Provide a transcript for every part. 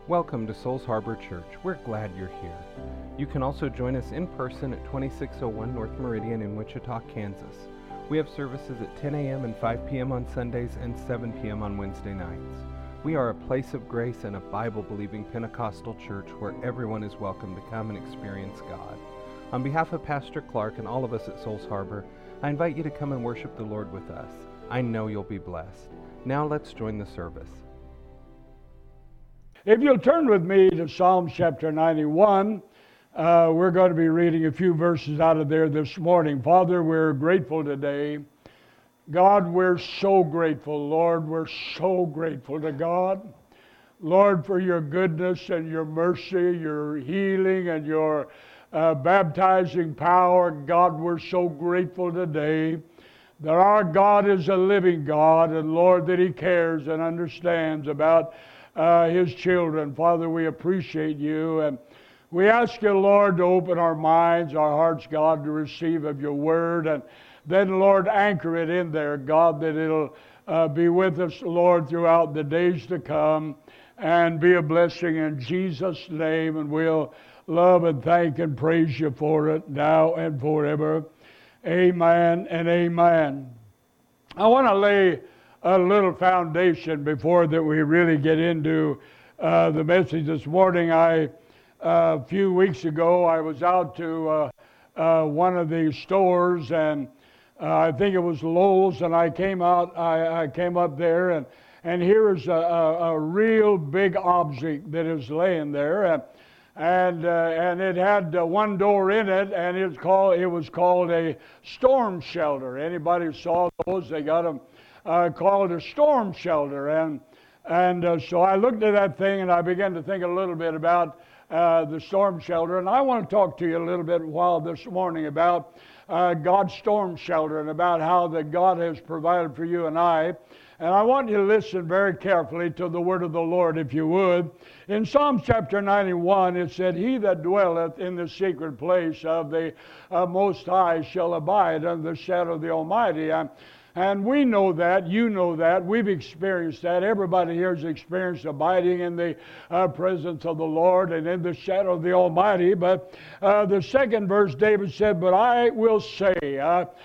Welcome to Souls Harbor Church. We're glad you're here. You can also join us in person at 2601 North Meridian in Wichita, Kansas. We have services at 10 a.m. and 5 p.m. on Sundays and 7 p.m. on Wednesday nights. We are a place of grace and a Bible-believing Pentecostal church where everyone is welcome to come and experience God. On behalf of Pastor Clark and all of us at Souls Harbor, I invite you to come and worship the Lord with us. I know you'll be blessed. Now let's join the service. If you'll turn with me to Psalm chapter 91, we're going to be reading a few verses out of there this morning. Father, we're grateful today. God, we're so grateful. Lord, we're so grateful to God. Lord, for your goodness and your mercy, your healing and your baptizing power. God, we're so grateful today that our God is a living God, and Lord, that He cares and understands about His children. Father, we appreciate you, and we ask you, Lord, to open our minds, our hearts, God, to receive of your word, and then, Lord, anchor it in there, God, that it'll be with us, Lord, throughout the days to come, and be a blessing in Jesus' name, and we'll love and thank and praise you for it now and forever. Amen and amen. I want to lay a little foundation before that we really get into the message this morning. A few weeks ago, I was out to one of the stores, and I think it was Lowe's, and I came up there, and here is a real big object that is laying there, and it had one door in it, and it was called a storm shelter. Anybody saw those? They got them called a storm shelter, and so I looked at that thing, and I began to think a little bit about the storm shelter, and I want to talk to you a little bit this morning about God's storm shelter and about how that God has provided for you and I. And I want you to listen very carefully to the word of the Lord, if you would. In Psalm chapter 91, it said, "He that dwelleth in the secret place of the Most High shall abide under the shadow of the Almighty." And we know that, you know that, we've experienced that. Everybody here has experienced abiding in the presence of the Lord and in the shadow of the Almighty. But the second verse, David said, "But I will say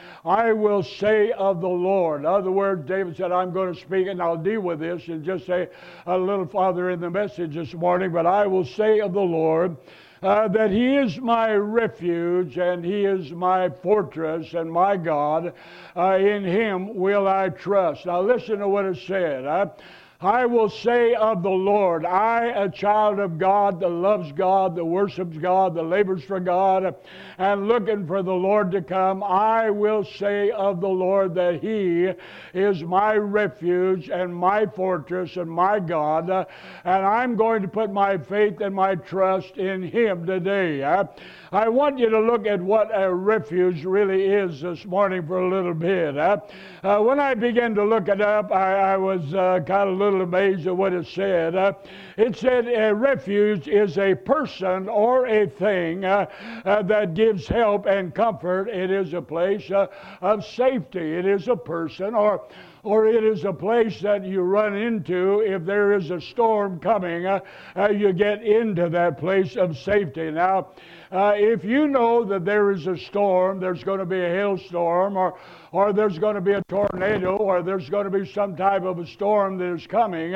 of the Lord." In other words, David said, I'm going to speak, and I'll deal with this and just say a little farther in the message this morning, but I will say of the Lord, that He is my refuge, and He is my fortress, and my God. In Him will I trust. Now listen to what it said. I will say of the Lord, I, a child of God that loves God, that worships God, that labors for God, and looking for the Lord to come, I will say of the Lord that He is my refuge and my fortress and my God, and I'm going to put my faith and my trust in Him today. I want you to look at what a refuge really is this morning for a little bit. When I began to look it up, I was kind of a little amazed at what it said. It said a refuge is a person or a thing that gives help and comfort. It is a place of safety. It is a person or it is a place that you run into if there is a storm coming. You get into that place of safety. Now, if you know that there is a storm, there's going to be a hailstorm, or there's going to be a tornado, or there's going to be some type of a storm that is coming,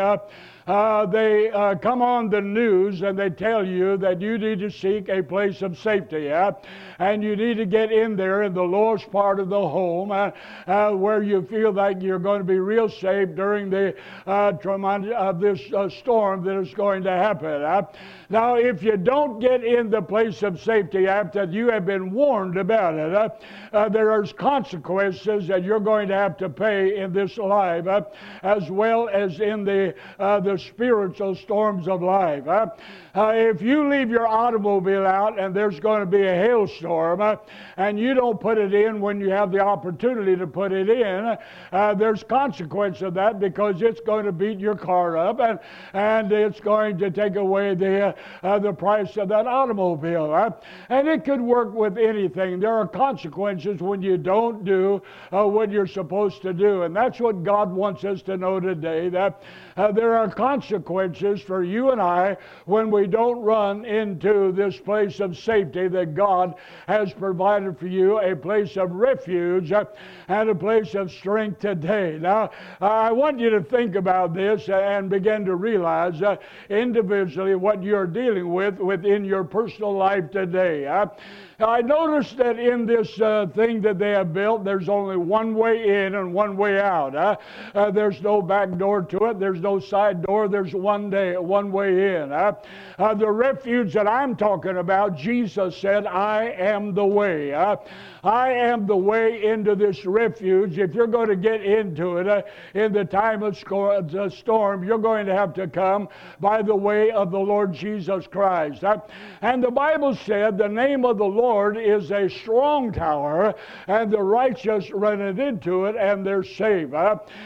they come on the news and they tell you that you need to seek a place of safety, and you need to get in there in the lowest part of the home where you feel like you're going to be real safe during the trauma of this storm that is going to happen. Now, if you don't get in the place of safety after you have been warned about it, there are consequences that you're going to have to pay in this life, as well as in the spiritual storms of life. If you leave your automobile out and there's going to be a hailstorm, and you don't put it in when you have the opportunity to put it in, there's consequence of that, because it's going to beat your car up, and it's going to take away the price of that automobile. And it could work with anything. There are consequences when you don't do what you're supposed to do. And that's what God wants us to know today, that there are consequences consequences for you and I when we don't run into this place of safety that God has provided for you, a place of refuge and a place of strength today. Now, I want you to think about this and begin to realize individually what you're dealing with within your personal life today. I noticed that in this thing that they have built, there's only one way in and one way out. There's no back door to it. There's no side door. There's one way in. The refuge that I'm talking about, Jesus said, I am the way. I am the way into this refuge. If you're going to get into it in the time of storm, you're going to have to come by the way of the Lord Jesus Christ. And the Bible said the name of the Lord is a strong tower, and the righteous run into it, and they're saved.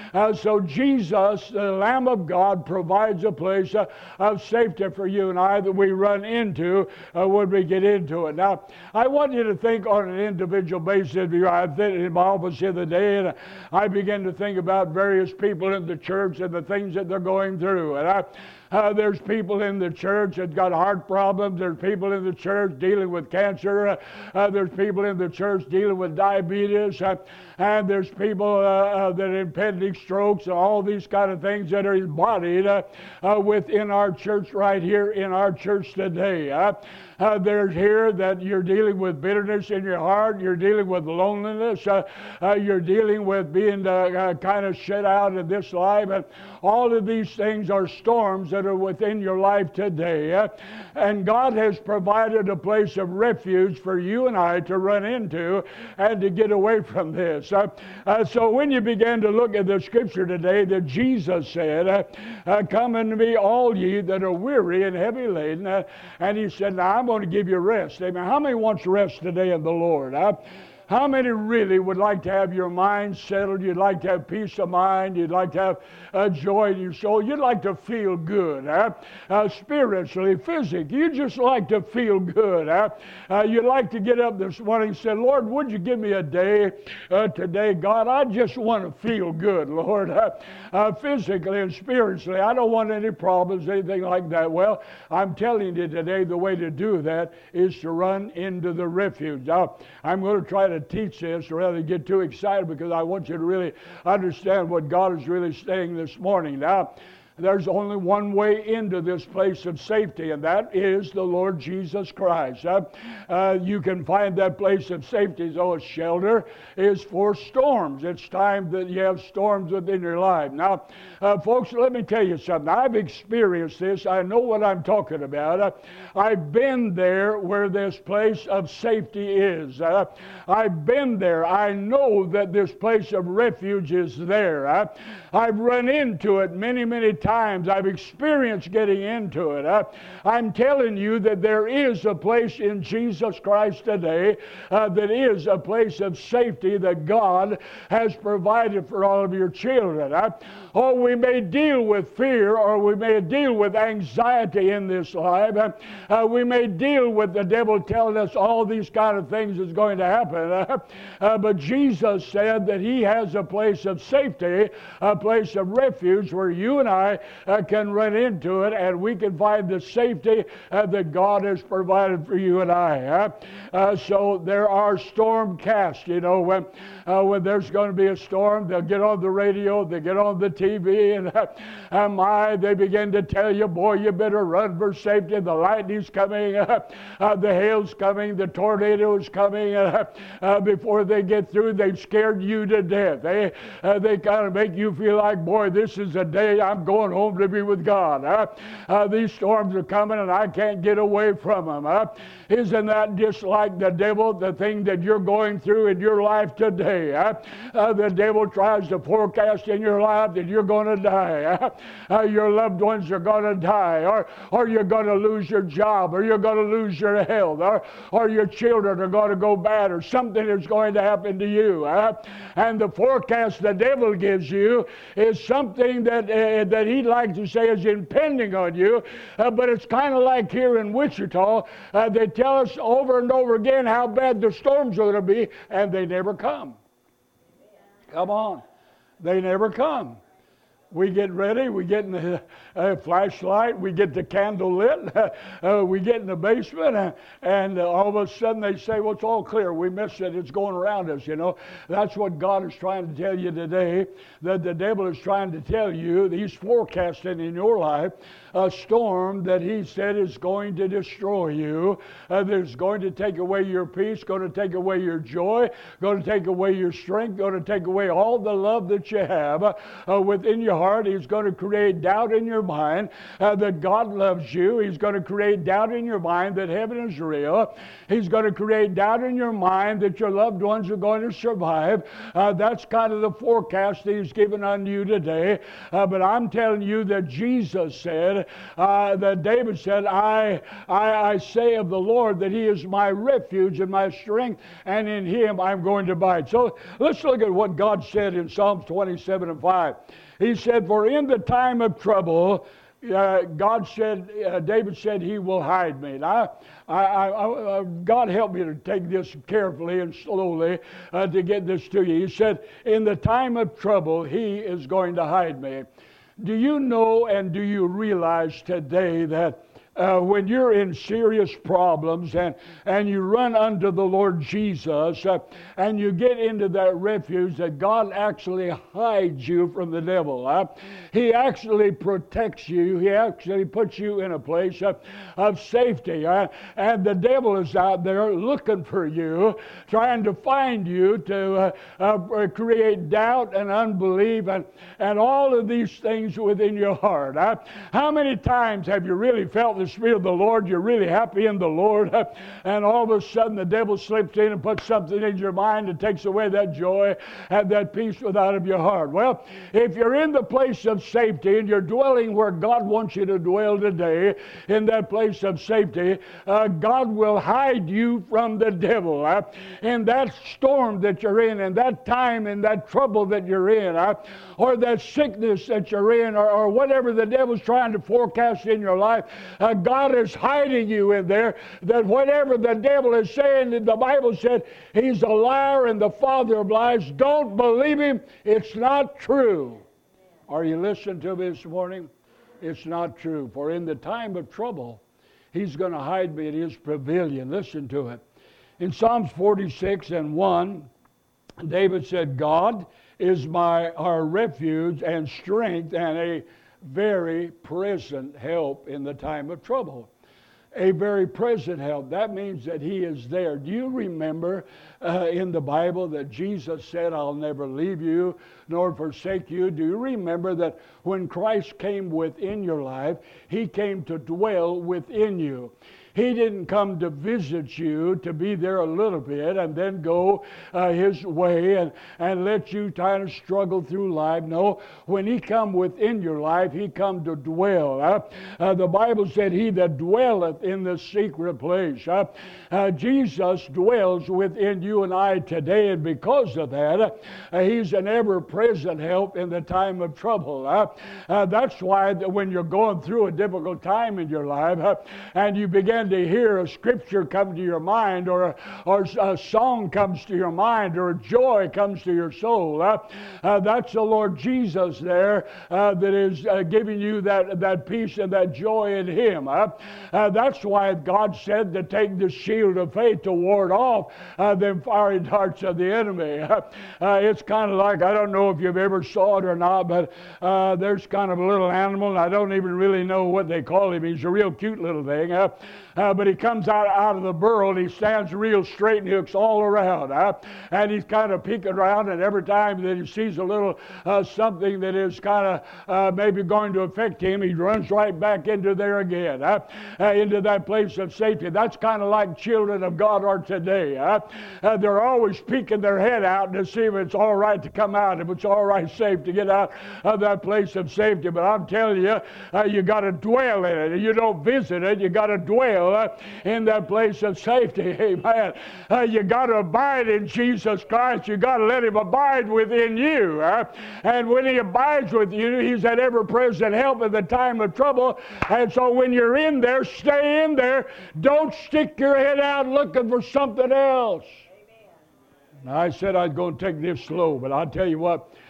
So Jesus, the Lamb of God, provides a place of safety for you and I that we run into when we get into it. Now, I want you to think on an individual basis. I was in my office the other day, and I began to think about various people in the church and the things that they're going through. And there's people in the church that got heart problems. There's people in the church dealing with cancer. There's people in the church dealing with diabetes. And there's people that are impending strokes and all these kind of things that are embodied within our church right here in our church today. There's here that you're dealing with bitterness in your heart. You're dealing with loneliness. You're dealing with being kind of shut out of this life. And all of these things are storms that are within your life today. And God has provided a place of refuge for you and I to run into and to get away from this. So when you begin to look at the scripture today that Jesus said, come unto me all ye that are weary and heavy laden. And he said, now I'm going to give you rest. Amen. How many wants rest today in the Lord? How many really would like to have your mind settled? You'd like to have peace of mind. You'd like to have joy in your soul. You'd like to feel good, spiritually, physically. You'd just like to feel good. You'd like to get up this morning and say, Lord, would you give me a day today? God, I just want to feel good, Lord, physically and spiritually. I don't want any problems, anything like that. Well, I'm telling you today, the way to do that is to run into the refuge. Now, I'm going to try to teach this rather than get too excited, because I want you to really understand what God is really saying this morning. Now, there's only one way into this place of safety, and that is the Lord Jesus Christ. You can find that place of safety. So a shelter is for storms. It's time that you have storms within your life. Now, folks, let me tell you something. I've experienced this. I know what I'm talking about. I've been there where this place of safety is. I've been there. I know that this place of refuge is there. I've run into it many, many times. I've experienced getting into it. I'm telling you that there is a place in Jesus Christ today that is a place of safety that God has provided for all of your children. Oh, we may deal with fear, or we may deal with anxiety in this life. We may deal with the devil telling us all these kind of things is going to happen. But Jesus said that he has a place of safety, a place of refuge where you and I can run into it, and we can find the safety that God has provided for you and I. So there are storm casts. You know, when there's going to be a storm, they'll get on the radio, they get on the TV, and they begin to tell you, boy, you better run for safety. The lightning's coming, the hail's coming, the tornado's coming. Before they get through, they've scared you to death. They kind of make you feel like, boy, this is a day I'm going home to be with God. These storms are coming, and I can't get away from them. Isn't that just like the devil, the thing that you're going through in your life today? The devil tries to forecast in your life that you're going to die. Your loved ones are going to die, or you're going to lose your job, or you're going to lose your health, or your children are going to go bad, or something is going to happen to you. And the forecast the devil gives you is something that he'd like to say is impending on you, but it's kind of like here in Wichita, they tell us over and over again how bad the storms are going to be, and they never come. Come on. They never come. We get ready, we get in the flashlight, we get the candle lit, we get in the basement, and all of a sudden they say, well, it's all clear. We missed it. It's going around us, you know. That's what God is trying to tell you today, that the devil is trying to tell you. He's forecasting in your life a storm that he said is going to destroy you, that's going to take away your peace, going to take away your joy, going to take away your strength, going to take away all the love that you have within your heart. He's going to create doubt in your mind that God loves you. He's going to create doubt in your mind that heaven is real. He's going to create doubt in your mind that your loved ones are going to survive. That's kind of the forecast that he's given unto you today. But I'm telling you that Jesus said, that David said, I say of the Lord that he is my refuge and my strength, and in him I'm going to abide. So let's look at what God said in Psalms 27 and 5. He said, for in the time of trouble, God said, David said, he will hide me. Now, God help me to take this carefully and slowly to get this to you. He said, in the time of trouble, he is going to hide me. Do you know and do you realize today that when you're in serious problems and you run unto the Lord Jesus and you get into that refuge, that God actually hides you from the devil. He actually protects you. He actually puts you in a place of safety. And the devil is out there looking for you, trying to find you to create doubt and unbelief and all of these things within your heart. How many times have you really felt the Spirit of the Lord? You're really happy in the Lord, and all of a sudden the devil slips in and puts something in your mind and takes away that joy and that peace out of your heart. Well, if you're in the place of safety and you're dwelling where God wants you to dwell today, in that place of safety, God will hide you from the devil. In that storm that you're in that time, in that trouble that you're in, or that sickness that you're in, or whatever the devil's trying to forecast in your life, God is hiding you in there, that whatever the devil is saying, the Bible said he's a liar and the father of lies. Don't believe him. It's not true. Are you listening to me this morning? It's not true. For in the time of trouble, he's going to hide me in his pavilion. Listen to it. In Psalms 46 and 1, David said, God is our refuge and strength and a very present help in the time of trouble. A very present help. That means that he is there. Do you remember in the Bible that Jesus said, I'll never leave you nor forsake you? Do you remember that when Christ came within your life, he came to dwell within you? He didn't come to visit you, to be there a little bit and then go his way and let you kind of struggle through life. No, when he come within your life, he come to dwell. The Bible said, he that dwelleth in the secret place. Jesus dwells within you and I today, and because of that, he's an ever-present help in the time of trouble. That's why when you're going through a difficult time in your life and you begin to hear a scripture come to your mind, or a song comes to your mind, or joy comes to your soul, that's the Lord Jesus there that is giving you that peace and that joy in him. That's why God said to take the shield of faith to ward off them fiery darts of the enemy. It's kind of like, I don't know if you've ever saw it or not, but there's kind of a little animal, and I don't even really know what they call him. He's a real cute little thing. But he comes out of the burrow, and he stands real straight and he looks all around. And he's kind of peeking around, and every time that he sees a little something that is kind of maybe going to affect him, he runs right back into there again, into that place of safety. That's kind of like children of God are today. They're always peeking their head out to see if it's all right to come out, if it's all right, safe to get out of that place of safety. But I'm telling you, you got to dwell in it. You don't visit it. You got to dwell in that place of safety. Amen. You got to abide in Jesus Christ. You got to let him abide within you. And when he abides with you, he's that ever-present help in the time of trouble. And so when you're in there, stay in there. Don't stick your head out looking for something else. Now, I said I'd go and take this slow, but I'll tell you what,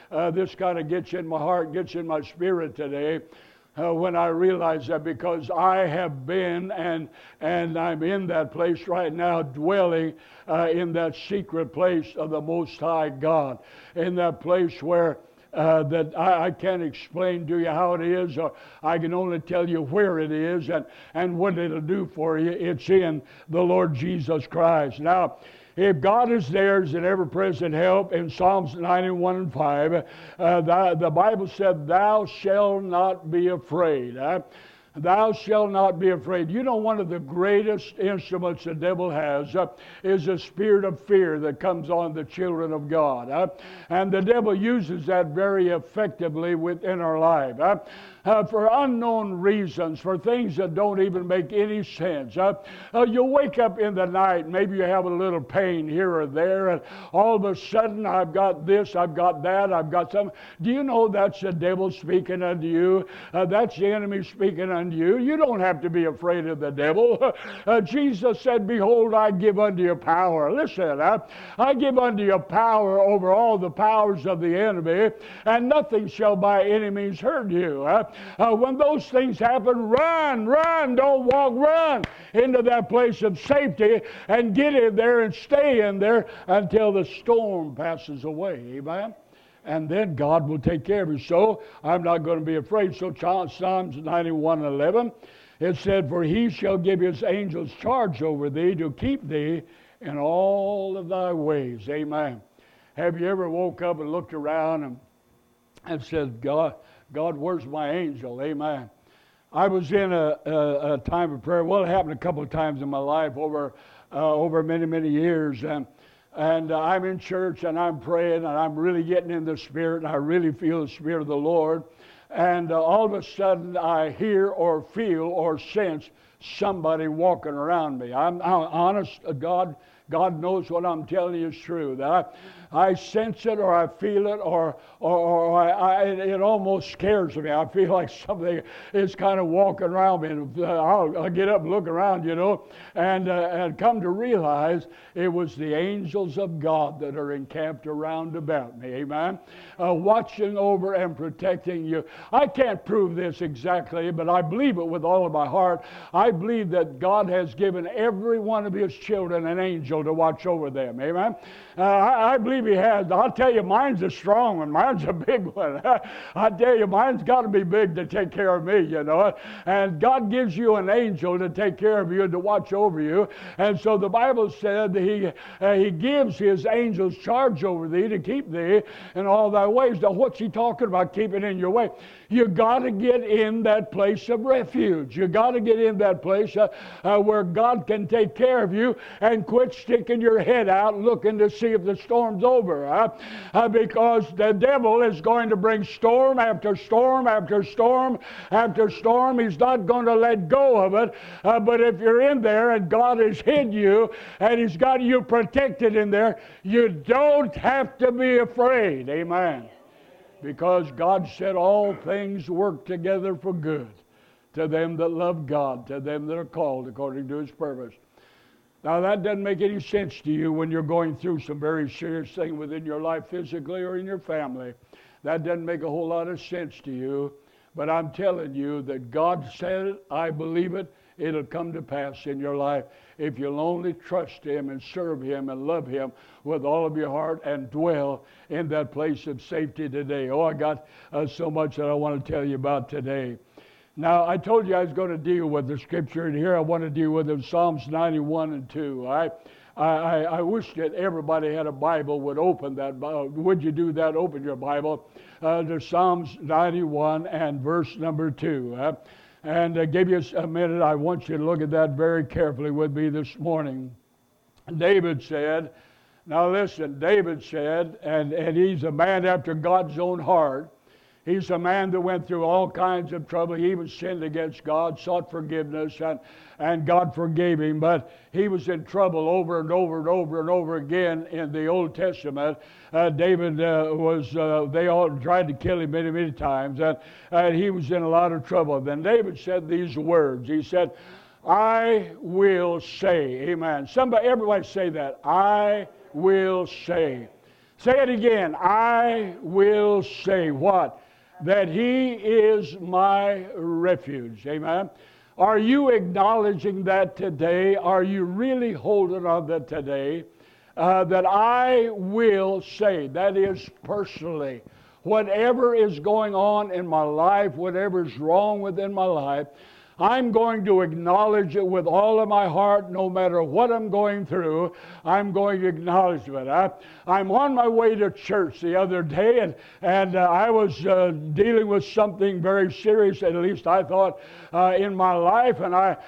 this kind of gets in my heart, gets in my spirit today. When I realize that, because I have been and I'm in that place right now, dwelling in that secret place of the Most High God, in that place where that I can't explain to you how it is, or I can only tell you where it is and what it'll do for you. It's in the Lord Jesus Christ. Now, if God is there as an ever-present help, in Psalms 91 and 5, the Bible said, "Thou shalt not be afraid." Thou shalt not be afraid. You know, one of the greatest instruments the devil has is a spirit of fear that comes on the children of God. And the devil uses that very effectively within our life. For unknown reasons, for things that don't even make any sense. You wake up in the night, maybe you have a little pain here or there, and all of a sudden, I've got this, I've got that, I've got something. Do you know that's the devil speaking unto you? That's the enemy speaking unto you. You don't have to be afraid of the devil. Jesus said, "Behold, I give unto you power." Listen, I give unto you power over all the powers of the enemy, and nothing shall by any means hurt you. When those things happen, run, don't walk, run into that place of safety and get in there and stay in there until the storm passes away. Amen? And then God will take care of you. So I'm not going to be afraid. So Psalms 91:11, it said, "For he shall give his angels charge over thee to keep thee in all of thy ways." Amen. Have you ever woke up and looked around and said, God, where's my angel? Amen. I was in a time of prayer. Well, it happened a couple of times in my life over many, many years. And I'm in church and I'm praying and I'm really getting in the Spirit and I really feel the Spirit of the Lord. And all of a sudden I hear or feel or sense somebody walking around me. I'm honest, God knows what I'm telling you is true. That I sense it or I feel it or it almost scares me. I feel like something is kind of walking around me. And I'll get up and look around, you know, and come to realize it was the angels of God that are encamped around about me. Amen. Watching over and protecting you. I can't prove this exactly, but I believe it with all of my heart. I believe that God has given every one of His children an angel to watch over them. Amen. I believe He has. I'll tell you, mine's a strong one. Mine's a big one. I tell you, mine's got to be big to take care of me, you know. And God gives you an angel to take care of you and to watch over you. And so the Bible said that He gives His angels charge over thee to keep thee in all thy ways. Now, what's He talking about, keeping in your way? You got to get in that place of refuge. You got to get in that place where God can take care of you and quit sticking your head out looking to see if the storm's over. Because the devil is going to bring storm after storm after storm after storm. He's not going to let go of it. But if you're in there and God has hid you and He's got you protected in there, you don't have to be afraid. Amen. Because God said all things work together for good to them that love God, to them that are called according to His purpose. Now, that doesn't make any sense to you when you're going through some very serious thing within your life physically or in your family. That doesn't make a whole lot of sense to you. But I'm telling you that God said it, I believe it, it'll come to pass in your life if you'll only trust Him and serve Him and love Him with all of your heart and dwell in that place of safety today. Oh, I got so much that I want to tell you about today. Now, I told you I was going to deal with the scripture, and here I want to deal with it, Psalms 91 and 2. I wish that everybody had a Bible would open that. Would you do that? Open your Bible to Psalms 91 and verse number 2. And give you a minute. I want you to look at that very carefully with me this morning. David said, now listen, David said, and he's a man after God's own heart. He's a man that went through all kinds of trouble. He even sinned against God, sought forgiveness, and God forgave him. But he was in trouble over and over and over and over again in the Old Testament. David they all tried to kill him many, many times, and he was in a lot of trouble. Then David said these words. He said, I will say, amen. Everybody say that. I will say. Say it again. I will say what? That He is my refuge. Amen. Are you acknowledging that today? Are you really holding on that today? That I will say, that is personally, whatever is going on in my life, whatever is wrong within my life, I'm going to acknowledge it with all of my heart, no matter what I'm going through. I'm going to acknowledge it. I'm on my way to church the other day, and I was dealing with something very serious, at least I thought, in my life, and I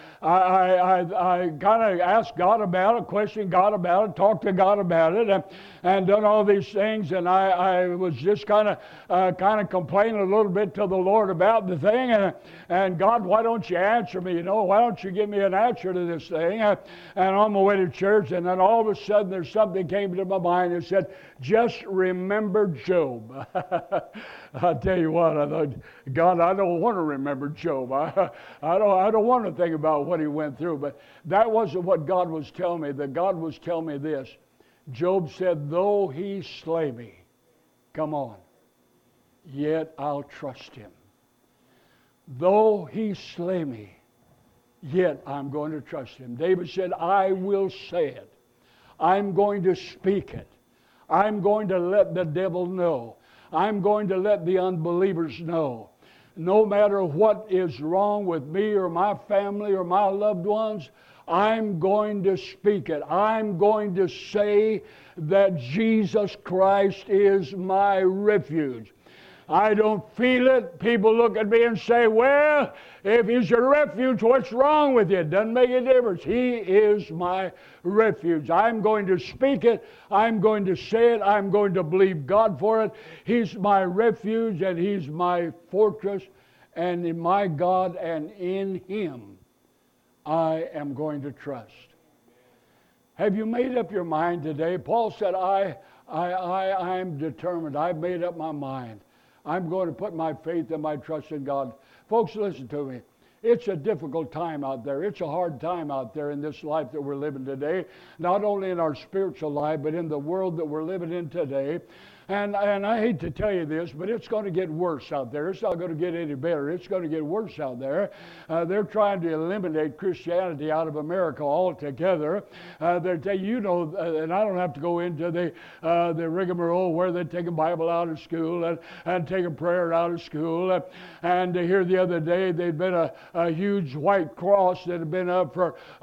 kind of asked God about it, questioned God about it, talked to God about it, and done all these things, and I was just kind of complaining a little bit to the Lord about the thing, and God, why don't you answer me? Why don't you give me an answer to this thing? And on my way to church, and then all of a sudden there's something came to my mind that said, just remember Job. I tell you what, I thought, God, I don't want to remember Job. I don't want to think about what he went through. But that wasn't what God was telling me. That God was telling me this. Job said, though he slay me, come on, yet I'll trust him. Though he slay me, yet I'm going to trust him. David said, I will say it. I'm going to speak it. I'm going to let the devil know. I'm going to let the unbelievers know. No matter what is wrong with me or my family or my loved ones, I'm going to speak it. I'm going to say that Jesus Christ is my refuge. I don't feel it. People look at me and say, well, if He's your refuge, what's wrong with you? It doesn't make a difference. He is my refuge. I'm going to speak it. I'm going to say it. I'm going to believe God for it. He's my refuge and He's my fortress and in my God, and in Him I am going to trust. Have you made up your mind today? Paul said, I'm determined. I've made up my mind. I'm going to put my faith and my trust in God. Folks, listen to me. It's a difficult time out there. It's a hard time out there in this life that we're living today. Not only in our spiritual life, but in the world that we're living in today. And I hate to tell you this, but it's going to get worse out there. It's not going to get any better. It's going to get worse out there. They're trying to eliminate Christianity out of America altogether. They're telling you, and I don't have to go into the rigmarole where they're taking Bible out of school and taking prayer out of school. And here the other day, there'd been a huge white cross that had been up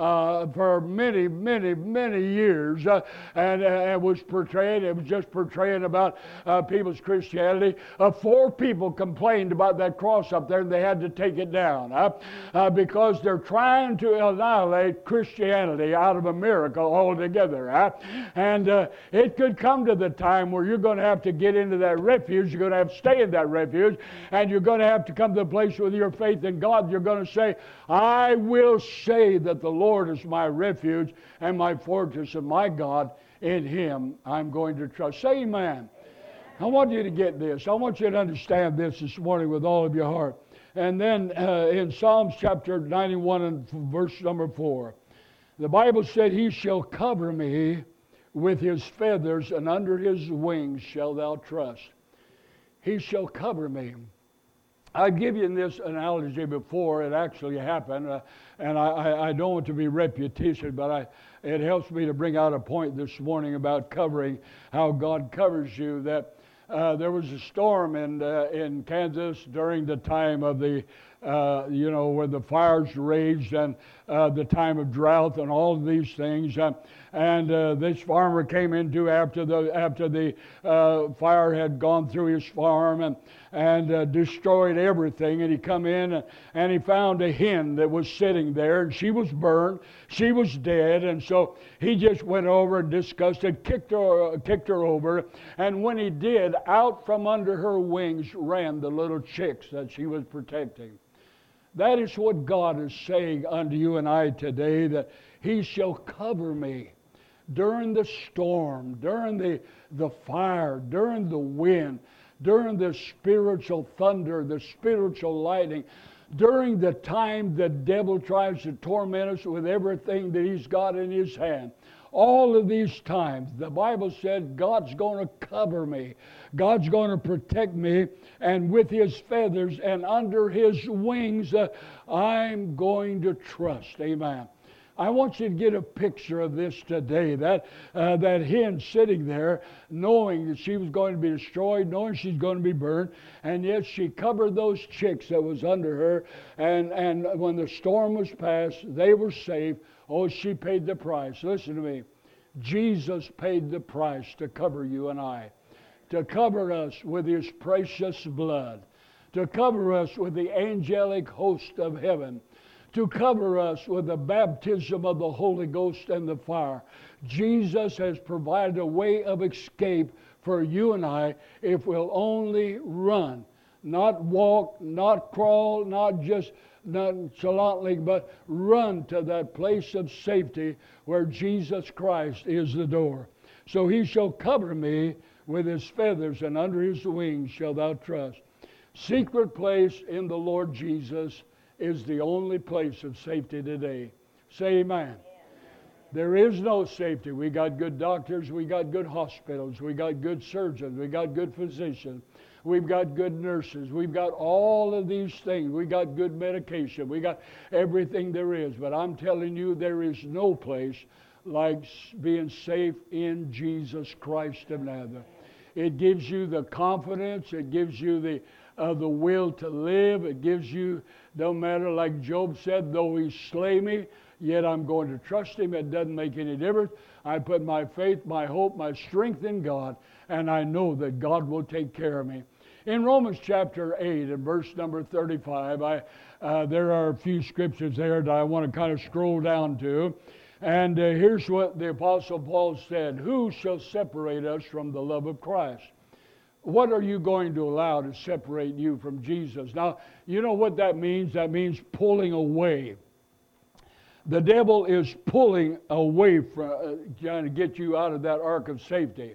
for many, many, many years, and it was just portraying about people's Christianity. 4 people complained about that cross up there, and they had to take it down because they're trying to annihilate Christianity out of America altogether. And it could come to the time where you're going to have to get into that refuge. You're going to have to stay in that refuge, and you're going to have to come to the place with your faith in God. You're going to say, I will say that the Lord is my refuge and my fortress and my God. In Him I'm going to trust. Say amen. I want you to get this. I want you to understand this morning with all of your heart. And then in Psalms chapter 91 and verse number 4, the Bible said, He shall cover me with His feathers, and under His wings shalt thou trust. He shall cover me. I've given this analogy before. It actually happened. And I don't want to be repetition, but it helps me to bring out a point this morning about covering, how God covers you. That there was a storm in Kansas during the time of the, where the fires raged, and the time of drought and all of these things. And this farmer came into after the fire had gone through his farm and destroyed everything. And he come in and he found a hen that was sitting there, and she was burned, she was dead. And so he just went over, disgusted, kicked her over. And when he did, out from under her wings ran the little chicks that she was protecting. That is what God is saying unto you and I today, that He shall cover me during the storm, during the fire, during the wind, during the spiritual thunder, the spiritual lightning, during the time the devil tries to torment us with everything that he's got in his hand. all of these times, the Bible said God's going to cover me. God's going to protect me, and with His feathers and under His wings, I'm going to trust. Amen. I want you to get a picture of this today. That hen sitting there, knowing that she was going to be destroyed, knowing she's going to be burned, and yet she covered those chicks that was under her. And when the storm was past, they were safe. Oh, she paid the price. Listen to me. Jesus paid the price to cover you and I, to cover us with His precious blood, to cover us with the angelic host of heaven, to cover us with the baptism of the Holy Ghost and the fire. Jesus has provided a way of escape for you and I if we'll only run. Not walk, not crawl, not just nonchalantly, but run to that place of safety where Jesus Christ is the door. So He shall cover me with His feathers, and under His wings shall thou trust. Secret place in the Lord Jesus is the only place of safety today. Say amen. There is no safety. We got good doctors, we got good hospitals, we got good surgeons, we got good physicians, we've got good nurses, we've got all of these things, we got good medication, we got everything there is. But I'm telling you, there is no place like being safe in Jesus Christ of Nazareth. It gives you the confidence, it gives you the will to live. It gives you, no matter, like Job said, though He slay me, yet I'm going to trust Him. It doesn't make any difference. I put my faith, my hope, my strength in God, and I know that God will take care of me. In Romans chapter 8 and verse number 35, there are a few scriptures there that I want to kind of scroll down to. And here's what the Apostle Paul said: who shall separate us from the love of Christ? What are you going to allow to separate you from Jesus? Now, you know what that means? That means pulling away. The devil is pulling away from trying to get you out of that ark of safety.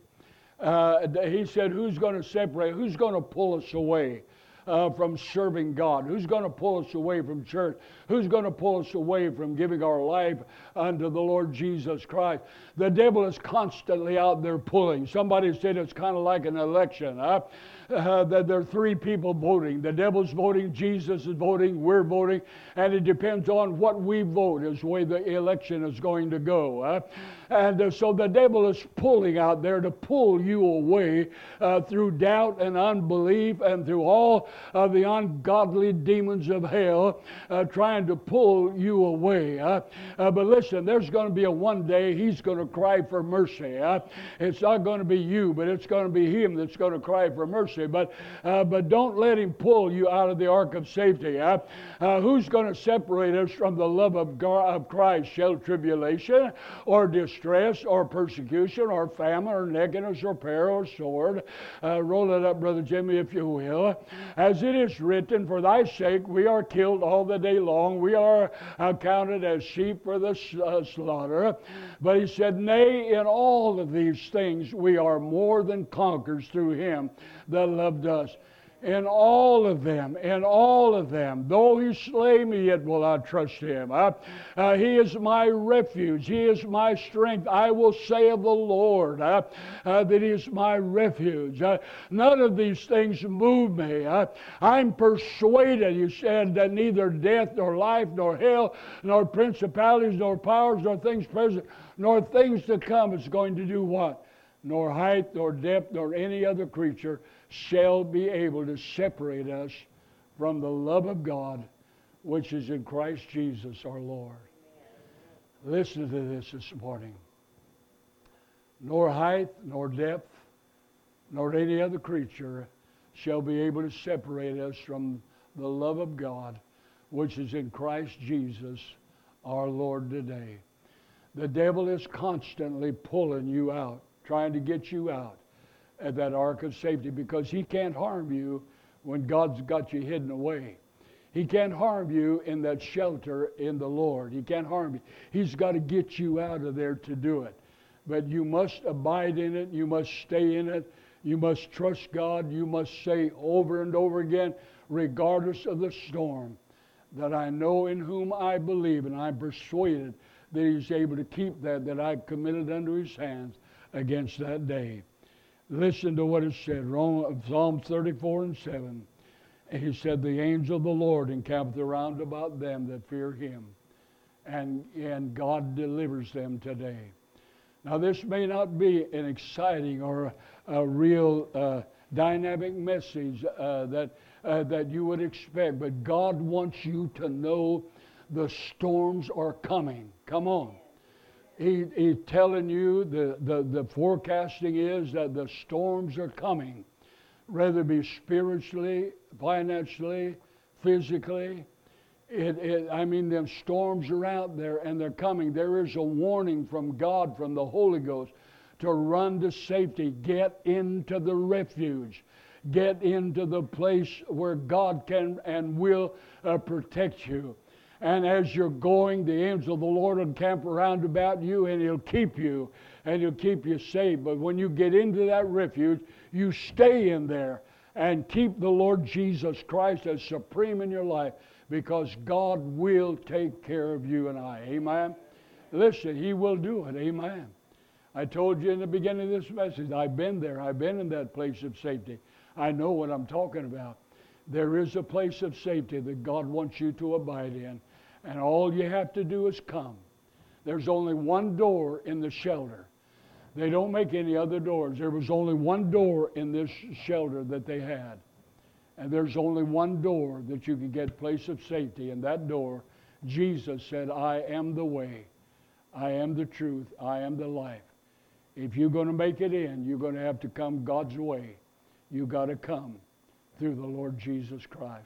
He said, who's going to separate? Who's going to pull us away from serving God? Who's going to pull us away from church? Who's going to pull us away from giving our life unto the Lord Jesus Christ? The devil is constantly out there pulling. Somebody said it's kind of like an election. That there are three people voting. The devil's voting, Jesus is voting, we're voting, and it depends on what we vote is the way the election is going to go. So the devil is pulling out there to pull you away through doubt and unbelief and through all of the ungodly demons of hell trying to pull you away. But listen, there's going to be a one day He's going to cry for mercy. It's not going to be you, but it's going to be Him that's going to cry for mercy. But don't let Him pull you out of the ark of safety. Who's going to separate us from the love of Christ? Shall tribulation or distress or persecution or famine or nakedness or peril or sword? Roll it up, Brother Jimmy, if you will. As it is written, for thy sake we are killed all the day long. We are accounted as sheep for the slaughter. But he said, nay, in all of these things we are more than conquerors through Him that loved us. In all of them, though He slay me, yet will I trust Him. He is my refuge. He is my strength. I will say of the Lord that He is my refuge. None of these things move me. I'm persuaded, He said, that neither death, nor life, nor hell, nor principalities, nor powers, nor things present, nor things to come is going to do what? Nor height, nor depth, nor any other creature shall be able to separate us from the love of God which is in Christ Jesus our Lord. Listen to this morning. Nor height, nor depth, nor any other creature shall be able to separate us from the love of God which is in Christ Jesus our Lord today. The devil is constantly pulling you out, trying to get you out at that ark of safety, because he can't harm you when God's got you hidden away. He can't harm you in that shelter in the Lord. He can't harm you. He's got to get you out of there to do it. But you must abide in it. You must stay in it. You must trust God. You must say over and over again, regardless of the storm, that I know in whom I believe, and I'm persuaded that he's able to keep that I've committed unto his hands against that day. Listen to what it said, Psalm 34:7. He said, the angel of the Lord encampeth around about them that fear him, and God delivers them today. Now this may not be an exciting or a real dynamic message that you would expect, but God wants you to know the storms are coming. Come on. He's telling you the forecasting is that the storms are coming, whether it be spiritually, financially, physically. Them storms are out there and they're coming. There is a warning from God, from the Holy Ghost, to run to safety. Get into the refuge. Get into the place where God can and will protect you. And as you're going, the angel of the Lord will camp around about you, and he'll keep you, and he'll keep you safe. But when you get into that refuge, you stay in there and keep the Lord Jesus Christ as supreme in your life, because God will take care of you and I. Amen? Listen, he will do it. Amen. I told you in the beginning of this message, I've been there. I've been in that place of safety. I know what I'm talking about. There is a place of safety that God wants you to abide in. And all you have to do is come. There's only one door in the shelter. They don't make any other doors. There was only one door in this shelter that they had. And there's only one door that you can get place of safety. And that door, Jesus said, I am the way. I am the truth. I am the life. If you're going to make it in, you're going to have to come God's way. You got to come through the Lord Jesus Christ.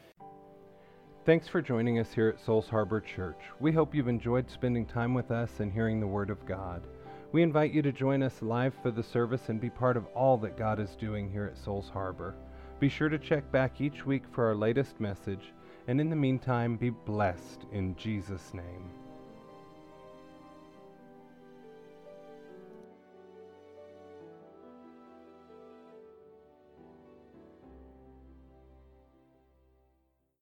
Thanks for joining us here at Souls Harbor Church. We hope you've enjoyed spending time with us and hearing the Word of God. We invite you to join us live for the service and be part of all that God is doing here at Souls Harbor. Be sure to check back each week for our latest message, and in the meantime, be blessed in Jesus' name.